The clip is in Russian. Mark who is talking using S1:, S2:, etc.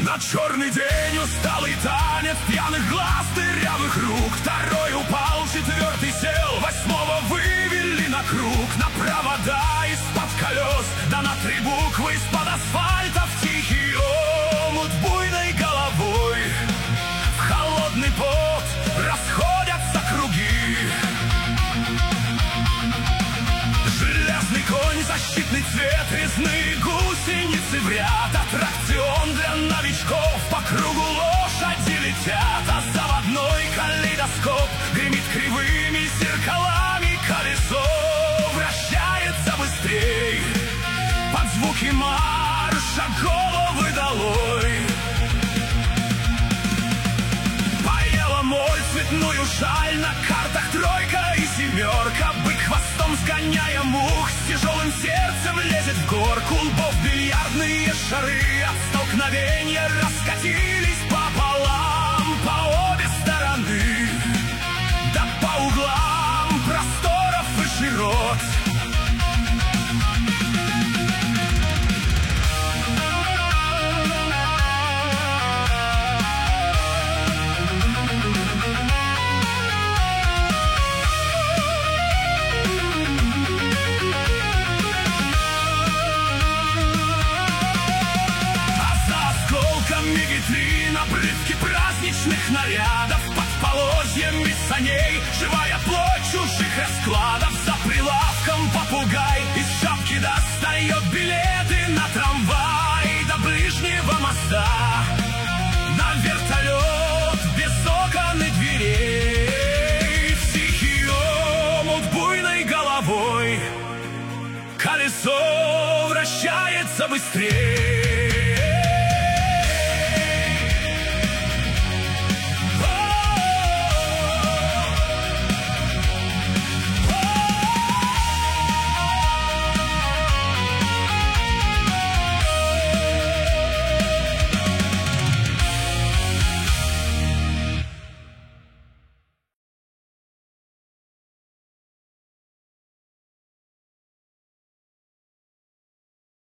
S1: На черный день усталый танец пьяных глаз, дырявых рук. Второй упал, четвертый сел, восьмого вывели на круг. На провода из-под колес, да на три буквы из-под асфальта в тихий омут буйной головой. В холодный пот расходятся круги. Железный конь, защитный цвет, резные гусеницы в ряд. Аттракцион для новичков, по кругу лошади летят. А заводной калейдоскоп гремит кривыми зеркалами. Колесо вращается быстрей под звуки марша головы долой. Поела моль цветную шаль, на картах тройка и семерка. Бык хвостом сгоняя мух, с тяжелым сердцем лезет в горку. Лбов бильярдные шары от столкновения раскатились пополам по обе стороны, да по углам просторов и широт. Витрин, обрывки праздничных нарядов, под полозьями саней живая плоть чужих раскладов. За прилавком попугай из шапки достает билеты на трамвай до ближнего моста, на вертолет без окон и дверей. В тихий омут буйной головой колесо вращается быстрее.